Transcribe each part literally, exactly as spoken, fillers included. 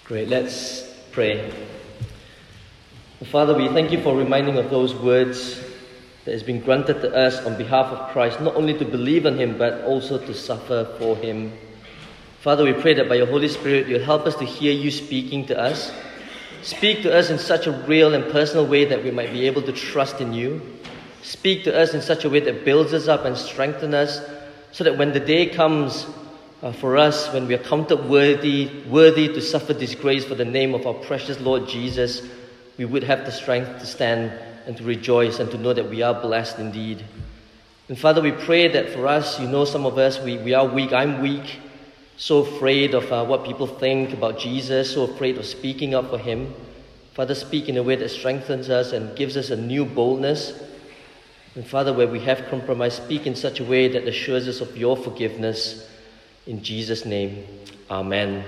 Great, let's pray. Father, we thank you for reminding of those words that has been granted to us on behalf of Christ, not only to believe on Him, but also to suffer for Him. Father, we pray that by your Holy Spirit, you'll help us to hear you speaking to us. Speak to us in such a real and personal way that we might be able to trust in you. Speak to us in such a way that builds us up and strengthens us, so that when the day comes uh, for us, when we are counted worthy, worthy to suffer disgrace for the name of our precious Lord Jesus, we would have the strength to stand and to rejoice and to know that we are blessed indeed. And Father, we pray that for us, you know, some of us, we, we are weak. I'm weak, so afraid of uh, what people think about Jesus, so afraid of speaking up for Him. Father, speak in a way that strengthens us and gives us a new boldness. And Father, where we have compromised, speak in such a way that assures us of your forgiveness. In Jesus' name, Amen.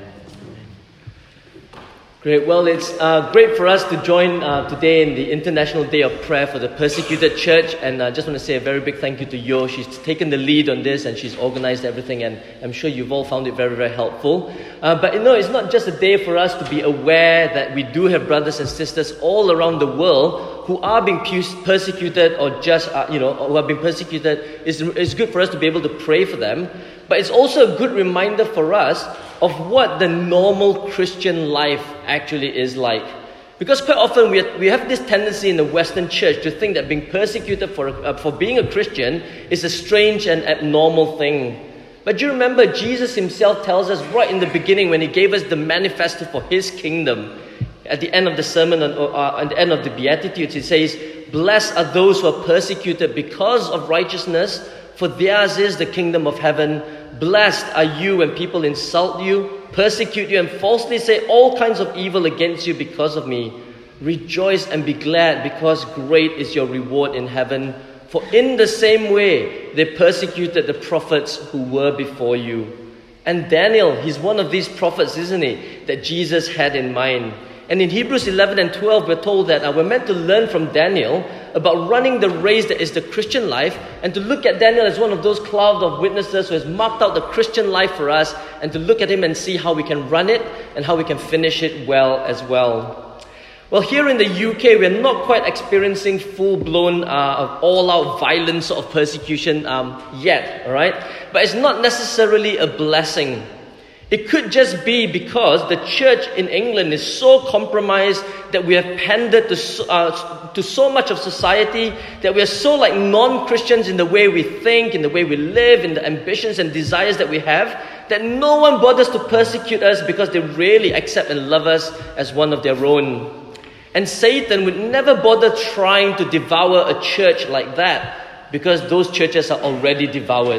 Great. Well, it's uh, great for us to join uh, today in the International Day of Prayer for the Persecuted Church. And I uh, just want to say a very big thank you to Yo. She's taken the lead on this and she's organized everything. And I'm sure you've all found it very, very helpful. Uh, but you know, it's not just a day for us to be aware that we do have brothers and sisters all around the world who are being persecuted or just, uh, you know, who have been persecuted. It's, it's good for us to be able to pray for them. But it's also a good reminder for us of what the normal Christian life actually is like. Because quite often we, are, we have this tendency in the Western church to think that being persecuted for, uh, for being a Christian is a strange and abnormal thing. But do you remember Jesus himself tells us right in the beginning when he gave us the manifesto for his kingdom, at the end of the sermon, on, uh, at the end of the Beatitudes, he says, "Blessed are those who are persecuted because of righteousness, for theirs is the kingdom of heaven. Blessed are you when people insult you, persecute you, and falsely say all kinds of evil against you because of me. Rejoice and be glad, because great is your reward in heaven. For in the same way they persecuted the prophets who were before you." And Daniel, he's one of these prophets, isn't he, that Jesus had in mind. And in Hebrews eleven and twelve, we're told that uh, we're meant to learn from Daniel about running the race that is the Christian life, and to look at Daniel as one of those cloud of witnesses who has marked out the Christian life for us, and to look at him and see how we can run it and how we can finish it well as well. Well, here in the U K, we're not quite experiencing full-blown, uh, all-out violence of persecution um, yet, all right? But it's not necessarily a blessing. It could just be because the church in England is so compromised that we have pandered to so, uh, to so much of society, that we are so like non-Christians in the way we think, in the way we live, in the ambitions and desires that we have, that no one bothers to persecute us because they really accept and love us as one of their own. And Satan would never bother trying to devour a church like that, because those churches are already devoured.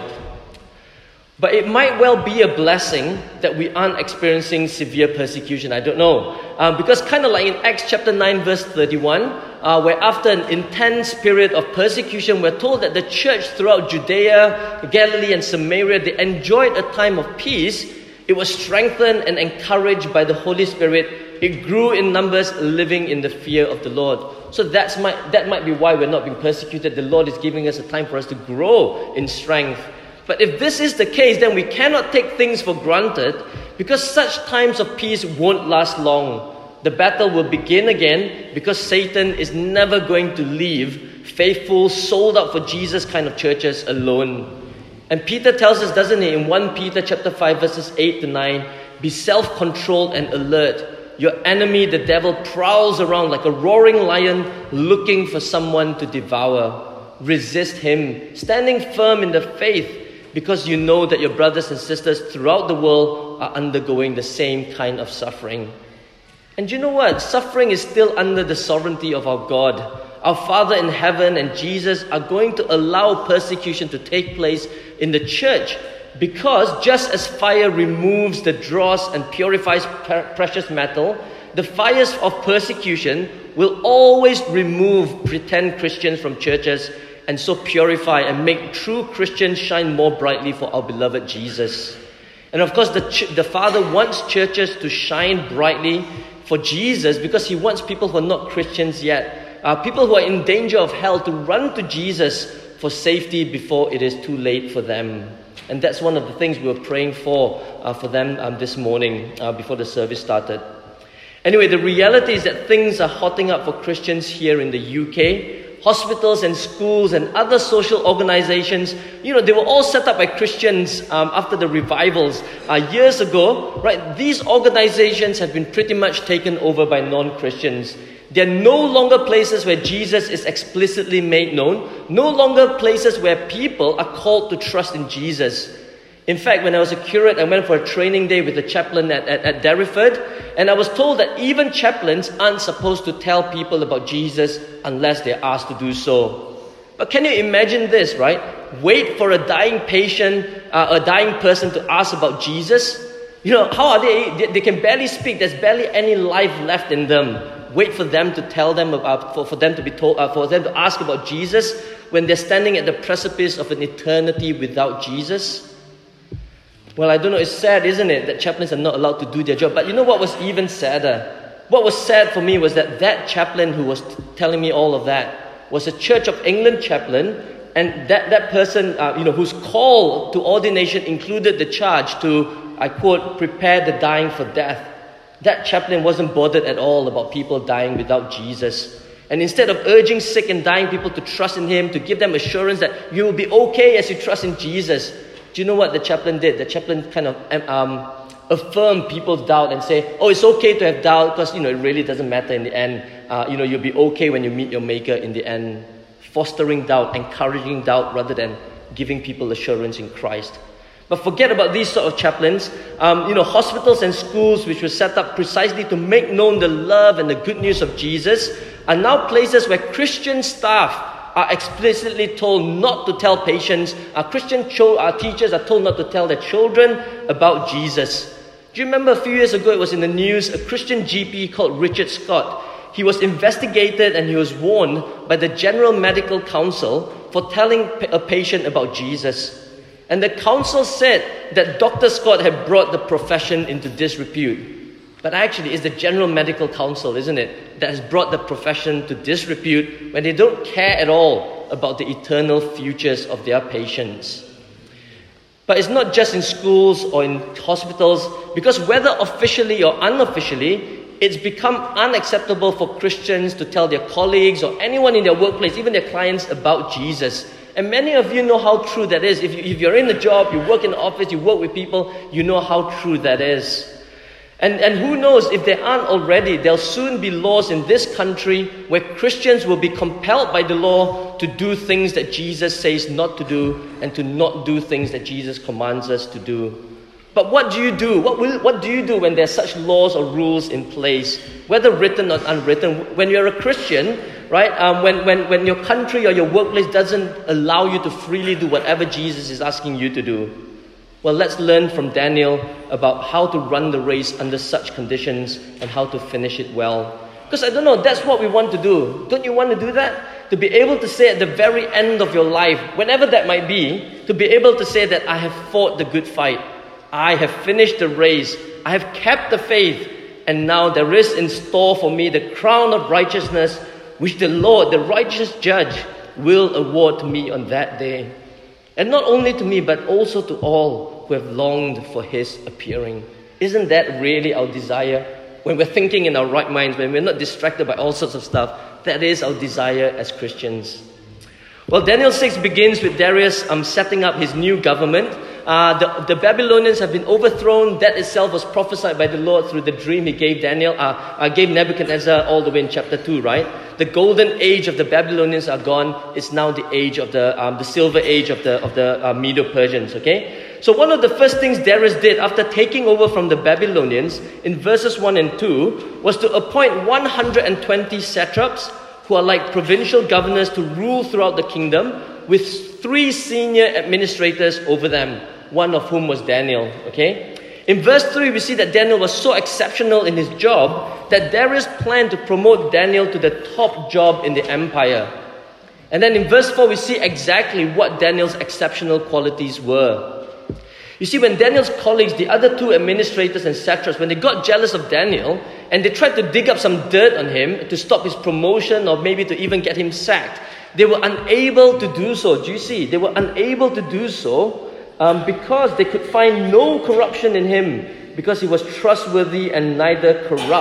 But it might well be a blessing that we aren't experiencing severe persecution. I don't know. Um, because kind of like in Acts chapter nine verse thirty-one, uh, where after an intense period of persecution, we're told that the church throughout Judea, Galilee and Samaria, they enjoyed a time of peace. It was strengthened and encouraged by the Holy Spirit. It grew in numbers, living in the fear of the Lord. So that's might, that might be why we're not being persecuted. The Lord is giving us a time for us to grow in strength. But if this is the case, then we cannot take things for granted, because such times of peace won't last long. The battle will begin again, because Satan is never going to leave faithful, sold out for Jesus kind of churches alone. And Peter tells us, doesn't he, in First Peter chapter five, verses eight to nine, "Be self-controlled and alert. Your enemy, the devil, prowls around like a roaring lion looking for someone to devour. Resist him, standing firm in the faith, because you know that your brothers and sisters throughout the world are undergoing the same kind of suffering." And you know what? Suffering is still under the sovereignty of our God. Our Father in heaven and Jesus are going to allow persecution to take place in the church, because just as fire removes the dross and purifies precious metal, the fires of persecution will always remove pretend Christians from churches, and so purify and make true Christians shine more brightly for our beloved Jesus. And of course, the, ch- the Father wants churches to shine brightly for Jesus, because he wants people who are not Christians yet, uh, people who are in danger of hell, to run to Jesus for safety before it is too late for them. And that's one of the things we were praying for uh, for them um, this morning uh, before the service started. Anyway, the reality is that things are hotting up for Christians here in the U K. Hospitals and schools and other social organizations, you know, they were all set up by Christians um, after the revivals uh, years ago, right? These organizations have been pretty much taken over by non-Christians. They're no longer places where Jesus is explicitly made known, no longer places where people are called to trust in Jesus. In fact, when I was a curate, I went for a training day with the chaplain at, at, at Derriford, and I was told that even chaplains aren't supposed to tell people about Jesus unless they're asked to do so. But can you imagine this, right? Wait for a dying patient, uh, a dying person to ask about Jesus? You know, how are they? They, they can barely speak. There's barely any life left in them. Wait for them to tell them about, for, for them to be told, uh, for them to ask about Jesus when they're standing at the precipice of an eternity without Jesus? Well, I don't know, it's sad, isn't it, that chaplains are not allowed to do their job. But you know what was even sadder? What was sad for me was that that chaplain who was t- telling me all of that was a Church of England chaplain, and that, that person, uh, you know, whose call to ordination included the charge to, I quote, prepare the dying for death. That chaplain wasn't bothered at all about people dying without Jesus. And instead of urging sick and dying people to trust in Him, to give them assurance that you will be okay as you trust in Jesus, do you know what the chaplain did? The chaplain kind of um, affirmed people's doubt and say, oh, it's okay to have doubt because, you know, it really doesn't matter in the end. Uh, you know, you'll be okay when you meet your Maker in the end. Fostering doubt, encouraging doubt rather than giving people assurance in Christ. But forget about these sort of chaplains. Um, you know, hospitals and schools which were set up precisely to make known the love and the good news of Jesus are now places where Christian staff are explicitly told not to tell patients. Our Christian cho- our teachers are told not to tell their children about Jesus. Do you remember a few years ago it was in the news, a Christian G P called Richard Scott. He was investigated and he was warned by the General Medical Council for telling a patient about Jesus. And the council said that Doctor Scott had brought the profession into disrepute. But actually, it's the General Medical Council, isn't it, that has brought the profession to disrepute when they don't care at all about the eternal futures of their patients. But it's not just in schools or in hospitals, because whether officially or unofficially, it's become unacceptable for Christians to tell their colleagues or anyone in their workplace, even their clients, about Jesus. And many of you know how true that is. If, you, if you're in a job, you work in the office, you work with people, you know how true that is. And, and who knows, if there aren't already, there'll soon be laws in this country where Christians will be compelled by the law to do things that Jesus says not to do and to not do things that Jesus commands us to do. But what do you do? What, will, what do you do when there's such laws or rules in place, whether written or unwritten? When you're a Christian, right, um, when, when, when your country or your workplace doesn't allow you to freely do whatever Jesus is asking you to do. Well, let's learn from Daniel about how to run the race under such conditions and how to finish it well. Because I don't know, that's what we want to do. Don't you want to do that? To be able to say at the very end of your life, whenever that might be, to be able to say that I have fought the good fight. I have finished the race. I have kept the faith. And now there is in store for me the crown of righteousness, which the Lord, the righteous judge, will award to me on that day. And not only to me, but also to all who have longed for His appearing. Isn't that really our desire? When we're thinking in our right minds, when we're not distracted by all sorts of stuff, that is our desire as Christians. Well, Daniel six begins with Darius um, setting up his new government. Uh, the, the Babylonians have been overthrown. That itself was prophesied by the Lord through the dream He gave Daniel, uh, uh, gave Nebuchadnezzar all the way in chapter two, right? The golden age of the Babylonians are gone. It's now the age of the um, the silver age of the of the uh, Medo-Persians. Okay. So one of the first things Darius did after taking over from the Babylonians in verses one and two was to appoint one hundred twenty satraps who are like provincial governors to rule throughout the kingdom, with three senior administrators over them, one of whom was Daniel, okay? In verse three, we see that Daniel was so exceptional in his job that Darius planned to promote Daniel to the top job in the empire. And then in verse four, we see exactly what Daniel's exceptional qualities were. You see, when Daniel's colleagues, the other two administrators and satraps, when they got jealous of Daniel and they tried to dig up some dirt on him to stop his promotion or maybe to even get him sacked, they were unable to do so. Do you see? They were unable to do so um, because they could find no corruption in him, because he was trustworthy and neither corrupt.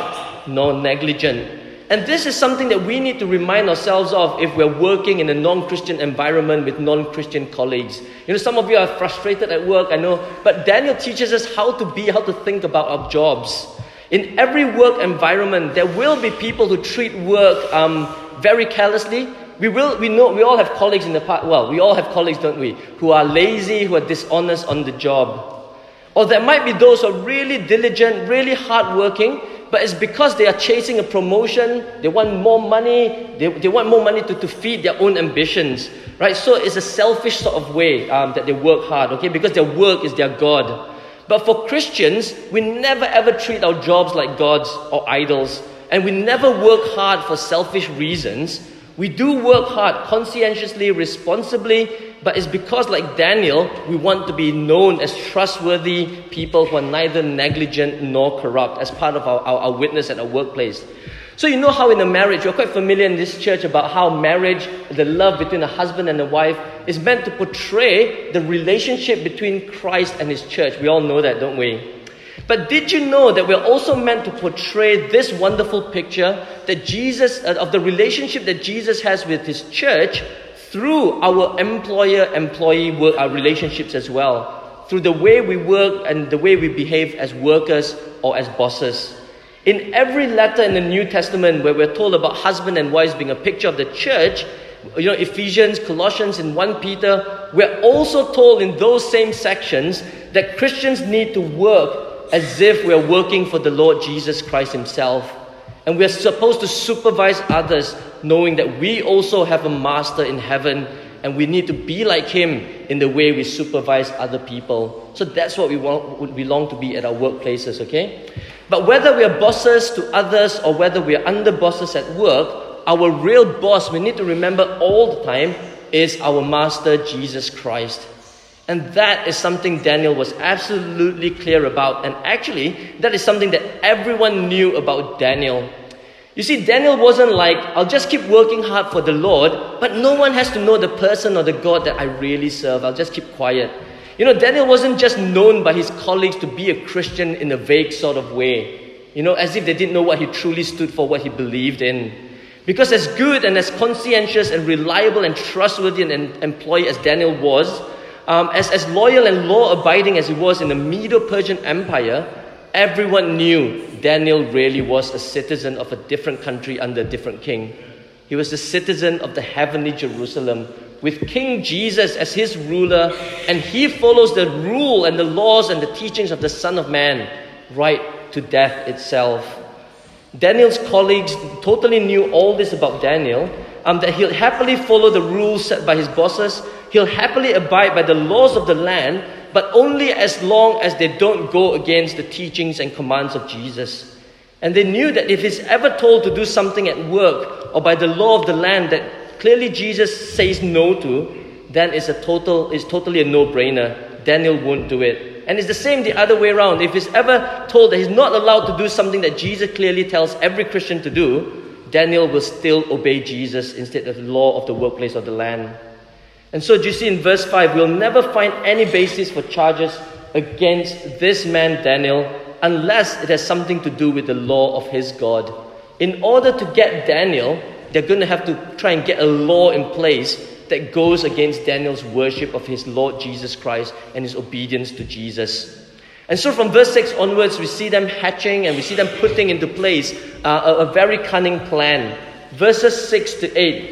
nor negligent. And this is something that we need to remind ourselves of if we're working in a non-Christian environment with non-Christian colleagues. You know, some of you are frustrated at work, I know, but Daniel teaches us how to be, how to think about our jobs. In every work environment, there will be people who treat work um, very carelessly. We will, we know, we all have colleagues in the past, well, we all have colleagues, don't we, who are lazy, who are dishonest on the job. Or there might be those who are really diligent, really hardworking, but it's because they are chasing a promotion, they want more money, they, they want more money to, to feed their own ambitions, right? So it's a selfish sort of way um, that they work hard, okay? Because their work is their God. But for Christians, we never ever treat our jobs like gods or idols, and we never work hard for selfish reasons. We do work hard conscientiously, responsibly, but it's because, like Daniel, we want to be known as trustworthy people who are neither negligent nor corrupt as part of our, our, our witness at our workplace. So you know how in a marriage, you're quite familiar in this church about how marriage, the love between a husband and a wife, is meant to portray the relationship between Christ and His church. We all know that, don't we? But did you know that we're also meant to portray this wonderful picture that Jesus, uh, of the relationship that Jesus has with His church through our employer-employee work, our relationships as well, through the way we work and the way we behave as workers or as bosses. In every letter in the New Testament where we're told about husband and wives being a picture of the church, you know, Ephesians, Colossians, and First Peter, we're also told in those same sections that Christians need to work as if we're working for the Lord Jesus Christ Himself. And we're supposed to supervise others, knowing that we also have a master in heaven, and we need to be like Him in the way we supervise other people. So that's what we want, we long to be at our workplaces, okay? But whether we are bosses to others or whether we are under bosses at work, our real boss, we need to remember all the time, is our Master, Jesus Christ. And that is something Daniel was absolutely clear about. And actually, that is something that everyone knew about Daniel. You see, Daniel wasn't like, I'll just keep working hard for the Lord, but no one has to know the person or the God that I really serve. I'll just keep quiet. You know, Daniel wasn't just known by his colleagues to be a Christian in a vague sort of way. You know, as if they didn't know what he truly stood for, what he believed in. Because as good and as conscientious and reliable and trustworthy an employee as Daniel was, Um, as, as loyal and law-abiding as he was in the Medo-Persian Empire, everyone knew Daniel really was a citizen of a different country under a different king. He was a citizen of the heavenly Jerusalem, with King Jesus as his ruler, and he follows the rule and the laws and the teachings of the Son of Man right to death itself. Daniel's colleagues totally knew all this about Daniel, um, that he'll happily follow the rules set by his bosses. He'll happily abide by the laws of the land, but only as long as they don't go against the teachings and commands of Jesus. And they knew that if he's ever told to do something at work or by the law of the land that clearly Jesus says no to, then it's a total, it's totally a no-brainer. Daniel won't do it. And it's the same the other way around. If he's ever told that he's not allowed to do something that Jesus clearly tells every Christian to do, Daniel will still obey Jesus instead of the law of the workplace or the land. And so, do you see in verse five, we'll never find any basis for charges against this man Daniel unless it has something to do with the law of his God. In order to get Daniel, they're going to have to try and get a law in place that goes against Daniel's worship of his Lord Jesus Christ and his obedience to Jesus. And so from verse six onwards, we see them hatching and we see them putting into place uh, a, a very cunning plan. Verses six to eight.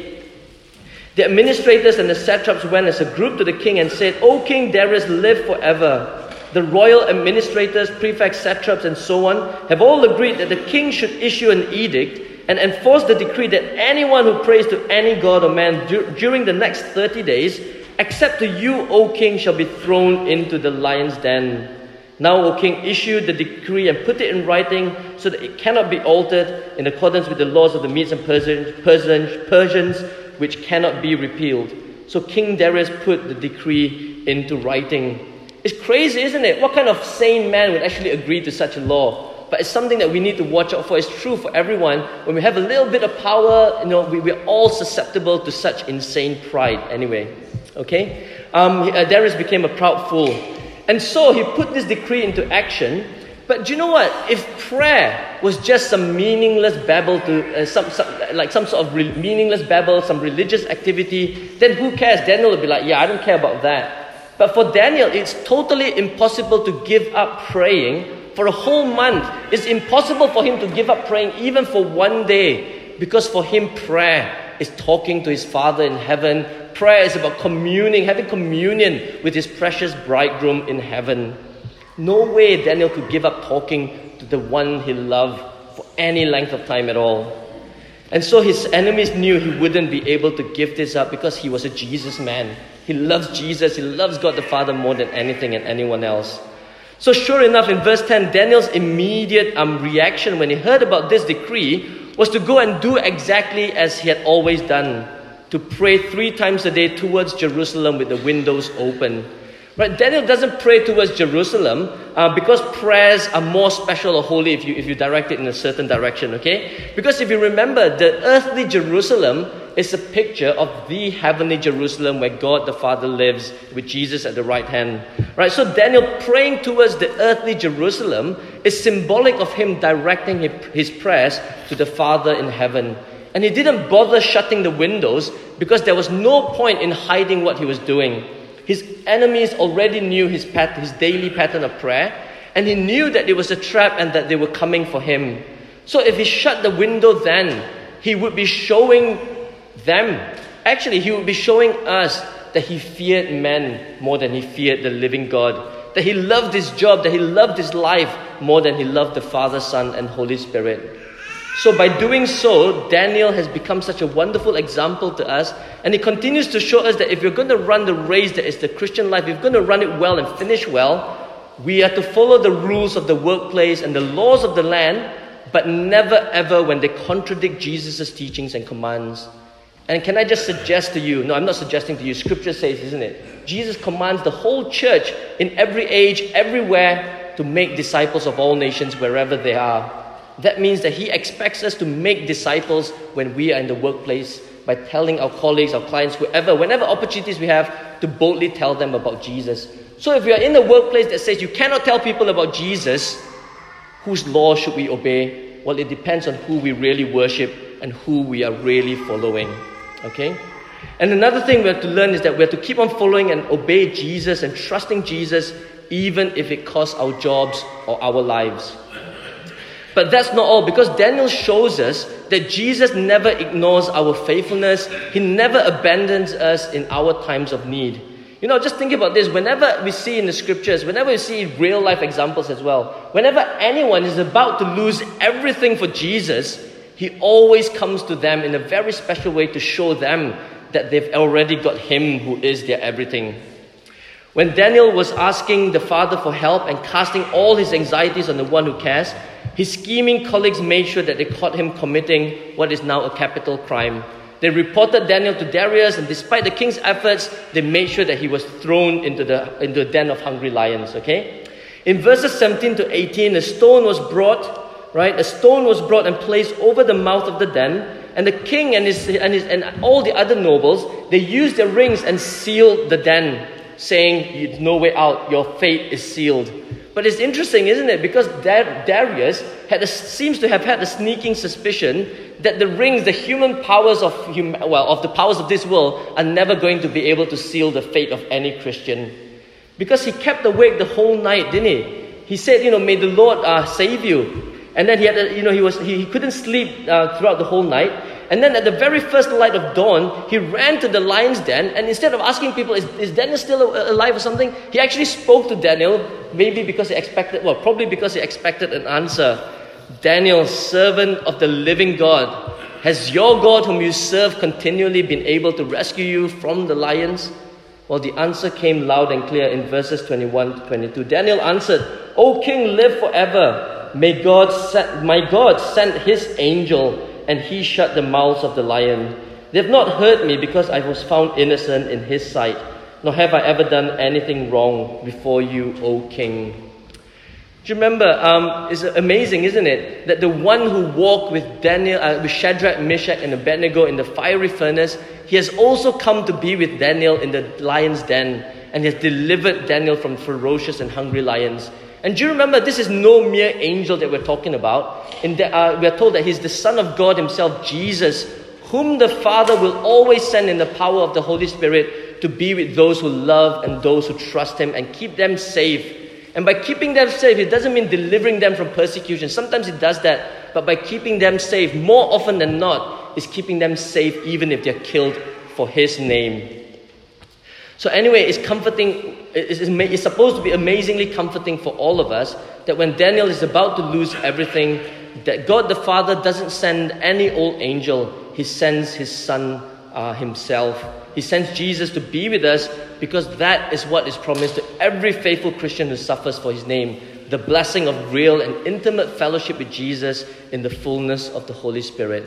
The administrators and the satraps went as a group to the king and said, O King Darius, live forever. The royal administrators, prefects, satraps, and so on have all agreed that the king should issue an edict and enforce the decree that anyone who prays to any god or man du- during the next thirty days, except to you, O king, shall be thrown into the lion's den. Now, O king, issue the decree and put it in writing so that it cannot be altered in accordance with the laws of the Medes and Persians, Persians, Persians which cannot be repealed. So King Darius put the decree into writing. It's crazy, isn't it? What kind of sane man would actually agree to such a law? But it's something that we need to watch out for. It's true for everyone. When we have a little bit of power, you know, we, we're all susceptible to such insane pride anyway. Okay? Um, uh, Darius became a proud fool. And so he put this decree into action. But do you know what? If prayer was just some meaningless babble to uh, some, some like some sort of re- meaningless babble, some religious activity, then who cares? Daniel would be like, yeah, I don't care about that. But for Daniel, it's totally impossible to give up praying for a whole month. It's impossible for him to give up praying even for one day, because for him, prayer is talking to his Father in heaven. Prayer is about communing, having communion with his precious bridegroom in heaven. No way Daniel could give up talking to the one he loved for any length of time at all. And so his enemies knew he wouldn't be able to give this up because he was a Jesus man. He loves Jesus. He loves God the Father more than anything and anyone else. So sure enough, in verse ten, Daniel's immediate um, reaction when he heard about this decree was to go and do exactly as he had always done, to pray three times a day towards Jerusalem with the windows open. Right? Daniel doesn't pray towards Jerusalem uh, because prayers are more special or holy if you if you direct it in a certain direction, okay? Because if you remember, the earthly Jerusalem is a picture of the heavenly Jerusalem where God the Father lives with Jesus at the right hand. Right? So Daniel praying towards the earthly Jerusalem is symbolic of him directing his prayers to the Father in heaven. And he didn't bother shutting the windows because there was no point in hiding what he was doing. His enemies already knew his pat- his daily pattern of prayer, and he knew that it was a trap and that they were coming for him. So if he shut the window then, he would be showing them, actually he would be showing us that he feared men more than he feared the living God. That he loved his job, that he loved his life more than he loved the Father, Son, and Holy Spirit. So by doing so, Daniel has become such a wonderful example to us. And he continues to show us that if you're going to run the race that is the Christian life, if you're going to run it well and finish well, we are to follow the rules of the workplace and the laws of the land, but never ever when they contradict Jesus' teachings and commands. And can I just suggest to you, no, I'm not suggesting to you, Scripture says, isn't it? Jesus commands the whole church in every age, everywhere, to make disciples of all nations wherever they are. That means that he expects us to make disciples when we are in the workplace by telling our colleagues, our clients, whoever, whenever opportunities we have, to boldly tell them about Jesus. So if you are in a workplace that says you cannot tell people about Jesus, whose law should we obey? Well, it depends on who we really worship and who we are really following. Okay? And another thing we have to learn is that we have to keep on following and obey Jesus and trusting Jesus even if it costs our jobs or our lives. But that's not all, because Daniel shows us that Jesus never ignores our faithfulness. He never abandons us in our times of need. You know, just think about this. Whenever we see in the scriptures, whenever we see real life examples as well, whenever anyone is about to lose everything for Jesus, he always comes to them in a very special way to show them that they've already got him who is their everything. When Daniel was asking the Father for help and casting all his anxieties on the one who cares, his scheming colleagues made sure that they caught him committing what is now a capital crime. They reported Daniel to Darius, and despite the king's efforts, they made sure that he was thrown into the into a den of hungry lions. Okay, in verses seventeen to eighteen, a stone was brought, right? A stone was brought and placed over the mouth of the den, and the king and his and his and all the other nobles, they used their rings and sealed the den, saying, "There's no way out. Your fate is sealed." But it's interesting, isn't it? Because Darius had a, seems to have had a sneaking suspicion that the rings, the human powers of hum, well, of the powers of this world, are never going to be able to seal the fate of any Christian. Because he kept awake the whole night, didn't he? He said, "You know, may the Lord uh, save you." And then he had, a, you know, he was he, he couldn't sleep uh, throughout the whole night. And then at the very first light of dawn, he ran to the lion's den, and instead of asking people, is, is Daniel still alive or something? He actually spoke to Daniel, maybe because he expected, well, probably because he expected an answer. "Daniel, servant of the living God, has your God whom you serve continually been able to rescue you from the lions?" Well, the answer came loud and clear in verses twenty-one to twenty-two. Daniel answered, "O king, live forever. May God send, my God sent his angel, and he shut the mouths of the lion. They have not hurt me because I was found innocent in his sight, nor have I ever done anything wrong before you, O king." Do you remember, um, it's amazing, isn't it, that the one who walked with Daniel, uh, with Shadrach, Meshach, and Abednego in the fiery furnace, he has also come to be with Daniel in the lion's den, and he has delivered Daniel from ferocious and hungry lions. And do you remember, this is no mere angel that we're talking about. In the, uh, we are told that he's the Son of God himself, Jesus, whom the Father will always send in the power of the Holy Spirit to be with those who love and those who trust him and keep them safe. And by keeping them safe, it doesn't mean delivering them from persecution. Sometimes it does that. But by keeping them safe, more often than not, is keeping them safe even if they're killed for his name. So anyway, it's comforting, it's, it's supposed to be amazingly comforting for all of us that when Daniel is about to lose everything, that God the Father doesn't send any old angel. He sends his Son uh, himself. He sends Jesus to be with us because that is what is promised to every faithful Christian who suffers for his name. The blessing of real and intimate fellowship with Jesus in the fullness of the Holy Spirit.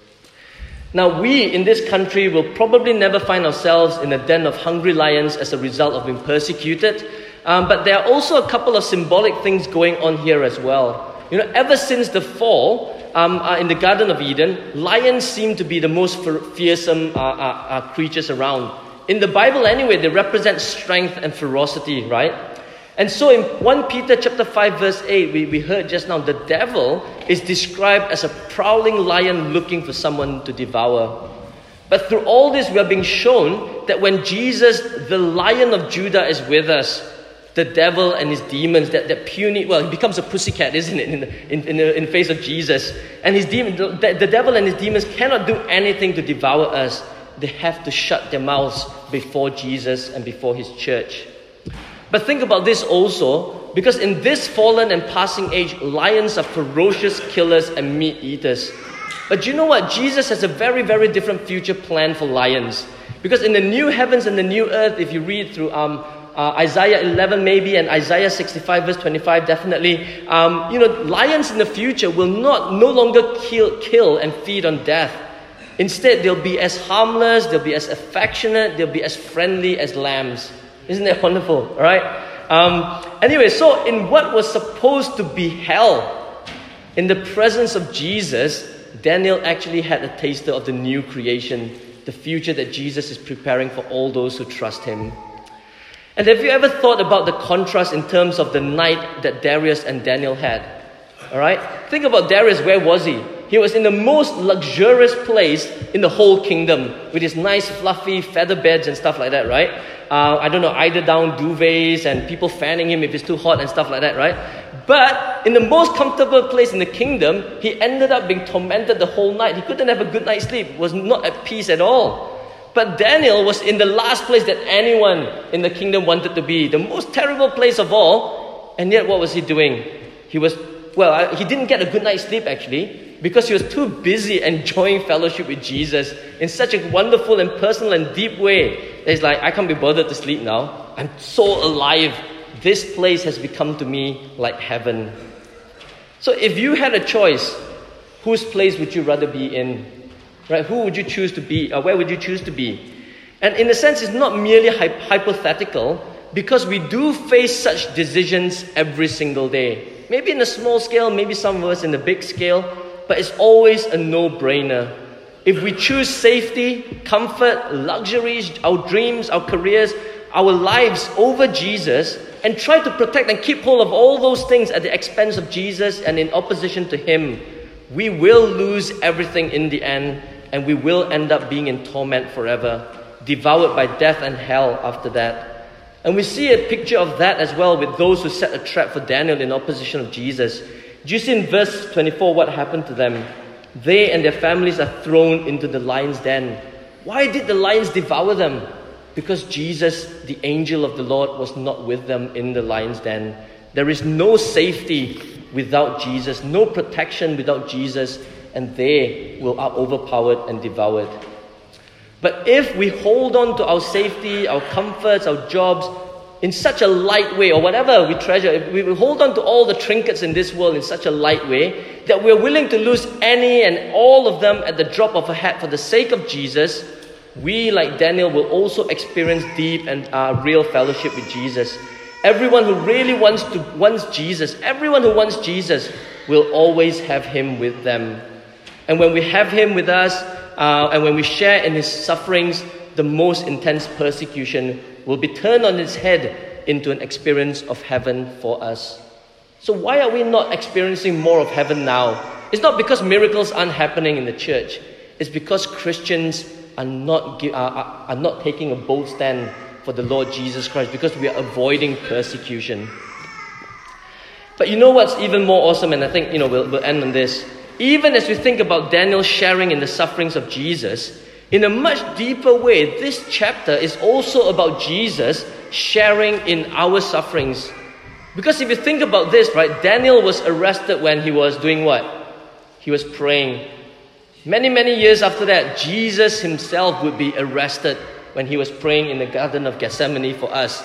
Now, we in this country will probably never find ourselves in a den of hungry lions as a result of being persecuted. Um, but there are also a couple of symbolic things going on here as well. You know, ever since the fall um, uh, in the Garden of Eden, lions seem to be the most fearsome uh, uh, uh, creatures around. In the Bible anyway, they represent strength and ferocity, right? And so in First Peter chapter five verse eight, we, we heard just now, the devil is described as a prowling lion looking for someone to devour. But through all this, we are being shown that when Jesus, the Lion of Judah, is with us, the devil and his demons, that, that puny, well, he becomes a pussycat, isn't it, in the, in, in the in the face of Jesus. And his demon, the, the devil and his demons cannot do anything to devour us. They have to shut their mouths before Jesus and before his church. But think about this also, because in this fallen and passing age, lions are ferocious killers and meat eaters. But you know what? Jesus has a very, very different future plan for lions. Because in the new heavens and the new earth, if you read through um, uh, Isaiah eleven maybe and Isaiah sixty-five verse twenty-five definitely, um, you know, lions in the future will not no longer kill, kill and feed on death. Instead, they'll be as harmless, they'll be as affectionate, they'll be as friendly as lambs. Isn't that wonderful? All right. Um, anyway, so in what was supposed to be hell, in the presence of Jesus, Daniel actually had a taster of the new creation, the future that Jesus is preparing for all those who trust him. And have you ever thought about the contrast in terms of the night that Darius and Daniel had? All right. Think about Darius. Where was he? He was in the most luxurious place in the whole kingdom with his nice fluffy feather beds and stuff like that, right? Uh, I don't know, eider down duvets and people fanning him if it's too hot and stuff like that, right? But in the most comfortable place in the kingdom, he ended up being tormented the whole night. He couldn't have a good night's sleep, was not at peace at all. But Daniel was in the last place that anyone in the kingdom wanted to be, the most terrible place of all. And yet what was he doing? He was, well, he didn't get a good night's sleep actually, because he was too busy enjoying fellowship with Jesus in such a wonderful and personal and deep way. It's like, I can't be bothered to sleep now. I'm so alive. This place has become to me like heaven. So if you had a choice, whose place would you rather be in? Right? Who would you choose to be? Or where would you choose to be? And in a sense, it's not merely hy- hypothetical, because we do face such decisions every single day. Maybe in a small scale, maybe some of us in a big scale, but it's always a no-brainer. If we choose safety, comfort, luxuries, our dreams, our careers, our lives over Jesus, and try to protect and keep hold of all those things at the expense of Jesus and in opposition to him, we will lose everything in the end, and we will end up being in torment forever, devoured by death and hell after that. And we see a picture of that as well with those who set a trap for Daniel in opposition of Jesus. Do you see in verse twenty-four what happened to them? They and their families are thrown into the lion's den. Why did the lions devour them? Because Jesus, the angel of the Lord, was not with them in the lion's den. There is no safety without Jesus, no protection without Jesus, and they will are overpowered and devoured. But if we hold on to our safety, our comforts, our jobs, in such a light way, or whatever we treasure, if we will hold on to all the trinkets in this world in such a light way, that we're willing to lose any and all of them at the drop of a hat for the sake of Jesus, we, like Daniel, will also experience deep and uh, real fellowship with Jesus. Everyone who really wants to wants Jesus, everyone who wants Jesus, will always have him with them. And when we have him with us, uh, and when we share in his sufferings, the most intense persecution will be turned on its head into an experience of heaven for us. So why are we not experiencing more of heaven now? It's not because miracles aren't happening in the church. It's because Christians are not, are, are not taking a bold stand for the Lord Jesus Christ, because we are avoiding persecution. But you know what's even more awesome, and I think, you know, we'll, we'll end on this. Even as we think about Daniel sharing in the sufferings of Jesus, in a much deeper way, this chapter is also about Jesus sharing in our sufferings. Because if you think about this, right, Daniel was arrested when he was doing what? He was praying. Many, many years after that, Jesus himself would be arrested when he was praying in the Garden of Gethsemane for us.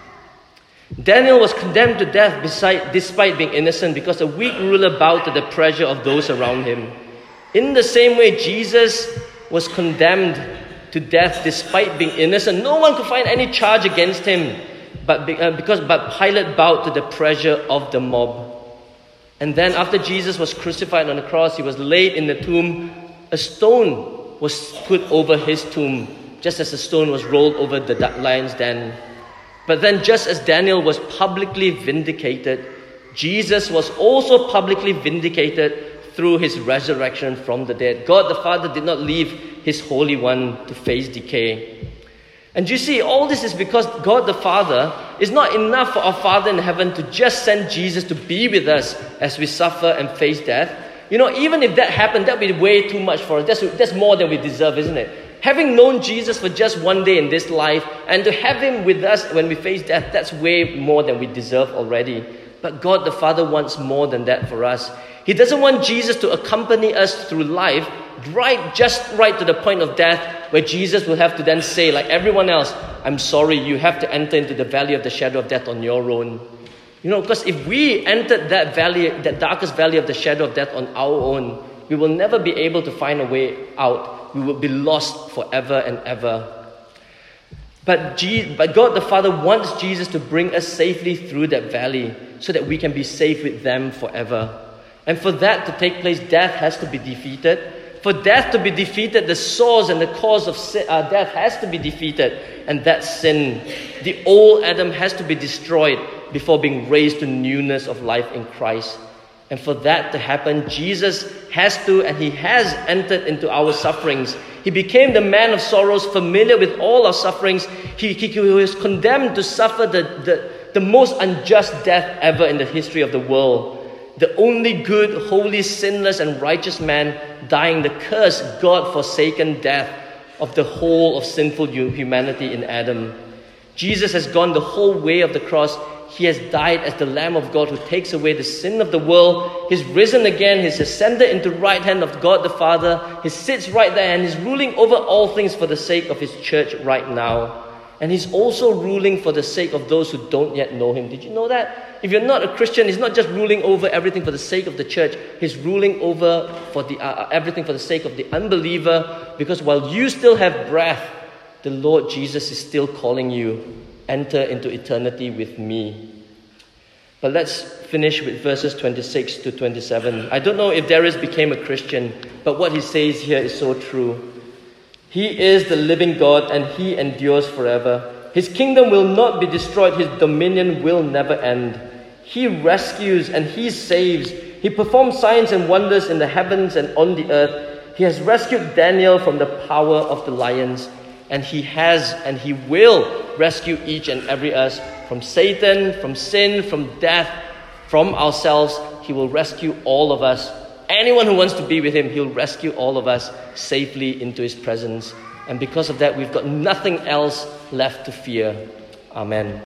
Daniel was condemned to death beside, despite being innocent, because a weak ruler bowed to the pressure of those around him. In the same way, Jesus was condemned to death despite being innocent. No one could find any charge against him, but be, uh, because but Pilate bowed to the pressure of the mob. And then after Jesus was crucified on the cross, he was laid in the tomb. A stone was put over his tomb, just as a stone was rolled over the lion's den. But then just as Daniel was publicly vindicated, Jesus was also publicly vindicated through his resurrection from the dead. God the Father did not leave his Holy One to face decay. And you see, all this is because God the Father is not enough for our Father in heaven to just send Jesus to be with us as we suffer and face death. You know, even if that happened, that would be way too much for us. That's, that's more than we deserve, isn't it? Having known Jesus for just one day in this life, and to have him with us when we face death, that's way more than we deserve already. But God the Father wants more than that for us. He doesn't want Jesus to accompany us through life, right, just right to the point of death, where Jesus will have to then say, like everyone else, I'm sorry, you have to enter into the valley of the shadow of death on your own. You know, because if we entered that valley, that darkest valley of the shadow of death on our own, we will never be able to find a way out. We will be lost forever and ever. But, Je- but God the Father wants Jesus to bring us safely through that valley so that we can be safe with them forever. And for that to take place, death has to be defeated. For death to be defeated, the source and the cause of sin, uh, death has to be defeated. And that's sin. The old Adam has to be destroyed before being raised to newness of life in Christ. And for that to happen, Jesus has to, and he has entered into our sufferings. He became the man of sorrows, familiar with all our sufferings. He, he, he was condemned to suffer the, the, the most unjust death ever in the history of the world. The only good, holy, sinless, and righteous man dying the cursed, God-forsaken death of the whole of sinful humanity in Adam. Jesus has gone the whole way of the cross. He has died as the Lamb of God who takes away the sin of the world. He's risen again. He's ascended into the right hand of God the Father. He sits right there and he's ruling over all things for the sake of his church right now. And he's also ruling for the sake of those who don't yet know him. Did you know that? If you're not a Christian, he's not just ruling over everything for the sake of the church. He's ruling over for the uh, everything for the sake of the unbeliever. Because while you still have breath, the Lord Jesus is still calling you. Enter into eternity with me. But let's finish with verses twenty-six to twenty-seven. I don't know if Darius became a Christian, but what he says here is so true. He is the living God and he endures forever. His kingdom will not be destroyed. His dominion will never end. He rescues and he saves. He performs signs and wonders in the heavens and on the earth. He has rescued Daniel from the power of the lions. And he has and he will rescue each and every us from Satan, from sin, from death, from ourselves. He will rescue all of us. Anyone who wants to be with him, he'll rescue all of us safely into his presence. And because of that, we've got nothing else left to fear. Amen.